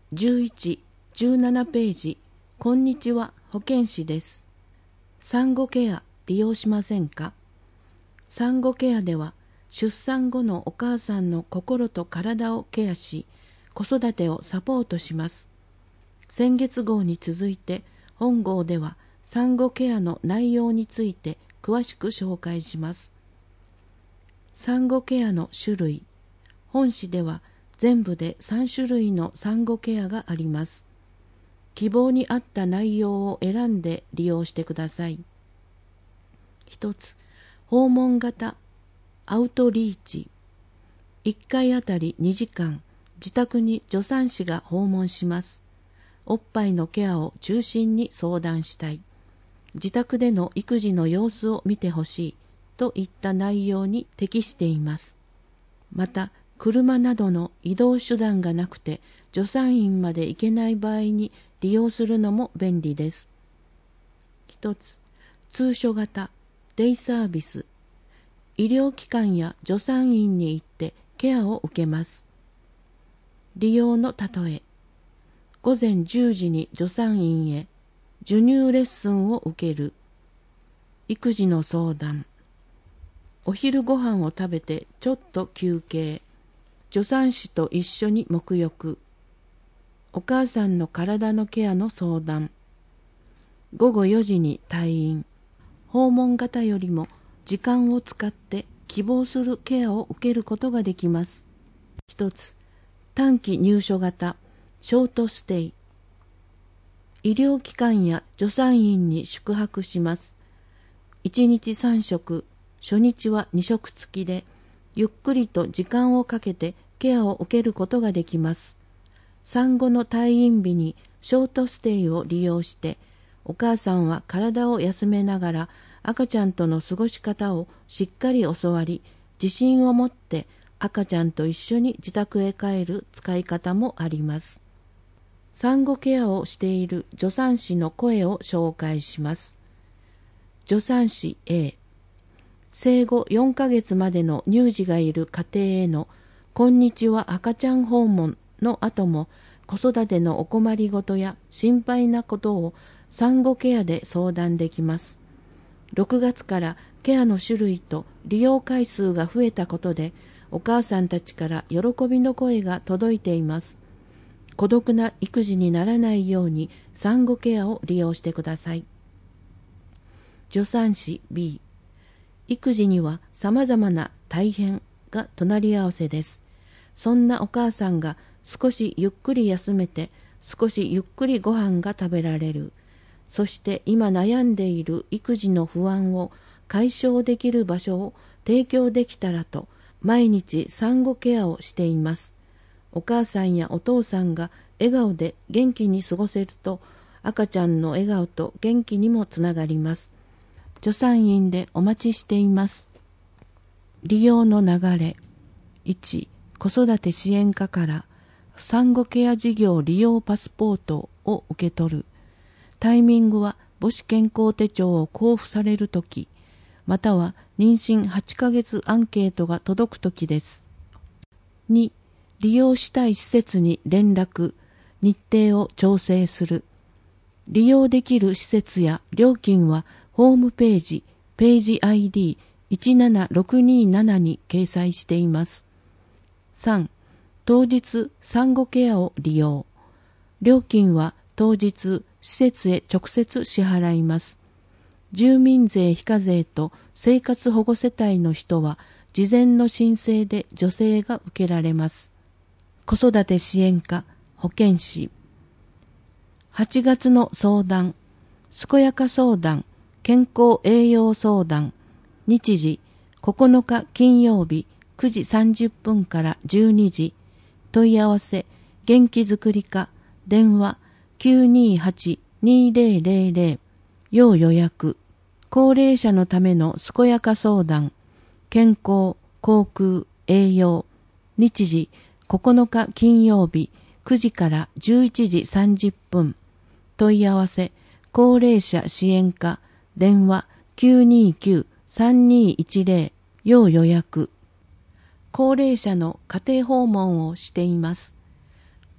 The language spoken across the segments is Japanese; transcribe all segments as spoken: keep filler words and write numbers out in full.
じゅういち、じゅうななページ、こんにちは、保健師です。産後ケア利用しませんか？産後ケアでは、出産後のお母さんの心と体をケアし、子育てをサポートします。先月号に続いて、本号では産後ケアの内容について詳しく紹介します。産後ケアの種類。本誌では全部でさん種類の産後ケアがあります。希望に合った内容を選んで利用してください。ひとつ、訪問型アウトリーチ。いっかいあたりにじかん、自宅に助産師が訪問します。おっぱいのケアを中心に相談したい。自宅での育児の様子を見てほしいといった内容に適しています。また、車などの移動手段がなくて助産院まで行けない場合に利用するのも便利です。ひとつ、通所型デイサービス。医療機関や助産院に行ってケアを受けます。利用の例え。午前じゅうじに助産院へ授乳レッスンを受ける。育児の相談。お昼ご飯を食べてちょっと休憩。助産師と一緒に沐浴。お母さんの体のケアの相談。ごごよじに退院。訪問型よりも時間を使って希望するケアを受けることができます。ひとつ、短期入所型ショートステイ。医療機関や助産院に宿泊します。いちにちさん食、初日はに食付きで、ゆっくりと時間をかけてケアを受けることができます。産後の退院日にショートステイを利用して、お母さんは体を休めながら赤ちゃんとの過ごし方をしっかり教わり、自信を持って赤ちゃんと一緒に自宅へ帰る使い方もあります。産後ケアをしている助産師の声を紹介します。助産師 A。生後よんかげつまでの乳児がいる家庭へのこんにちは赤ちゃん訪問の後も子育てのお困りごとや心配なことを産後ケアで相談できます。ろくがつからケアの種類と利用回数が増えたことでお母さんたちから喜びの声が届いています。孤独な育児にならないように産後ケアを利用してください。助産師 B。育児にはさまざまな大変が隣り合わせです。そんなお母さんが少しゆっくり休めて、少しゆっくりご飯が食べられる。そして今悩んでいる育児の不安を解消できる場所を提供できたらと、毎日産後ケアをしています。お母さんやお父さんが笑顔で元気に過ごせると、赤ちゃんの笑顔と元気にもつながります。助産院でお待ちしています。利用の流れ。いち、子育て支援課から産後ケア事業利用パスポートを受け取る。タイミングは母子健康手帳を交付されるとき、または妊娠はちかげつアンケートが届くときです。に、利用したい施設に連絡、日程を調整する。利用できる施設や料金はホームページ、ページ アイディーいちななろくになな に掲載しています。さん、当日産後ケアを利用。料金は当日施設へ直接支払います。住民税非課税と生活保護世帯の人は事前の申請で助成が受けられます。子育て支援課保健師。はちがつの相談、健やか相談、健康栄養相談、日時ここのか金曜日くじさんじゅっぷんからじゅうにじ、問い合わせ元気づくり課、電話 きゅうにはちにぜろぜろぜろ、要予約。高齢者のための健やか相談、健康、航空、栄養、日時ここのか金曜日くじからじゅういちじさんじゅっぷん、問い合わせ高齢者支援課、電話 きゅうにきゅうさんにいちぜろ、要予約。高齢者の家庭訪問をしています。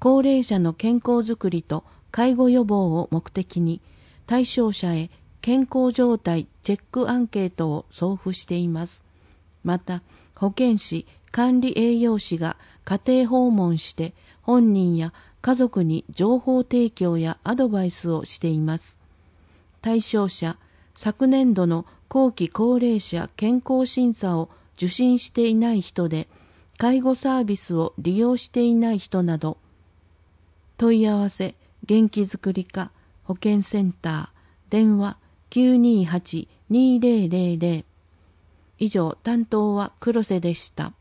高齢者の健康づくりと介護予防を目的に、対象者へ健康状態チェックアンケートを送付しています。また、保健師、管理栄養士が家庭訪問して本人や家族に情報提供やアドバイスをしています。対象者、昨年度の後期高齢者健康審査を受診していない人で、介護サービスを利用していない人など、問い合わせ、元気づくり課、保健センター、電話 きゅうにーはち にーぜろぜろぜろ。以上、担当は黒瀬でした。